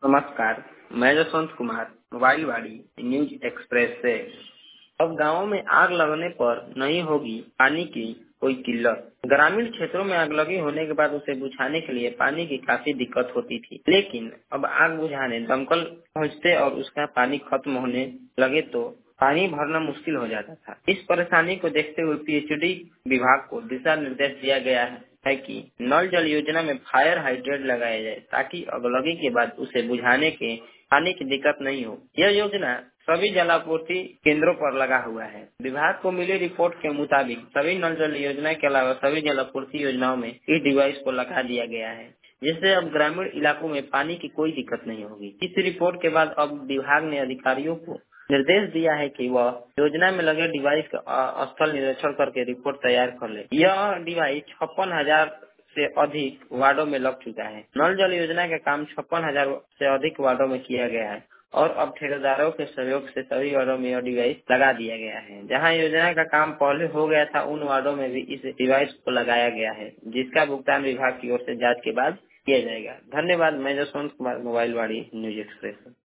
नमस्कार। मैं जसवंत कुमार मोबाइल वाड़ी न्यूज एक्सप्रेस से। अब गांवों में आग लगने पर नहीं होगी पानी की कोई किल्लत। ग्रामीण क्षेत्रों में आगलगी होने के बाद उसे बुझाने के लिए पानी की काफी दिक्कत होती थी, लेकिन अब आग बुझाने दमकल पहुंचते और उसका पानी खत्म होने लगे तो पानी भरना मुश्किल हो जाता था। इस परेशानी को देखते हुए पीएचडी विभाग को दिशा निर्देश दिया गया है कि नल जल योजना में फायर हाइड्रेंट लगाया जाए ताकि अगलगी के बाद उसे बुझाने के पानी की दिक्कत नहीं हो। यह योजना सभी जलापूर्ति केंद्रों पर लगा हुआ है। विभाग को मिली रिपोर्ट के मुताबिक सभी नल जल योजना के अलावा सभी जलापूर्ति योजनाओं में इस डिवाइस को लगा दिया गया है, जिससे अब ग्रामीण इलाकों में पानी की कोई दिक्कत नहीं होगी। इस रिपोर्ट के बाद अब विभाग ने अधिकारियों को निर्देश दिया है कि वह योजना में लगे डिवाइस का स्थल निरीक्षण करके रिपोर्ट तैयार कर ले। यह डिवाइस 56,000 से अधिक वार्डों में लग चुका है। नल जल योजना का काम 56,000 से अधिक वार्डों में किया गया है और अब ठेकेदारों के सहयोग से सभी वार्डों में यह डिवाइस लगा दिया गया है। जहां योजना का काम पहले हो गया था, उन वार्डों में भी इस डिवाइस को लगाया गया है, जिसका भुगतान विभाग की ओर से जांच के बाद किया जाएगा। धन्यवाद। मैं जसवंत कुमार मोबाइल वाड़ी न्यूज एक्सप्रेस।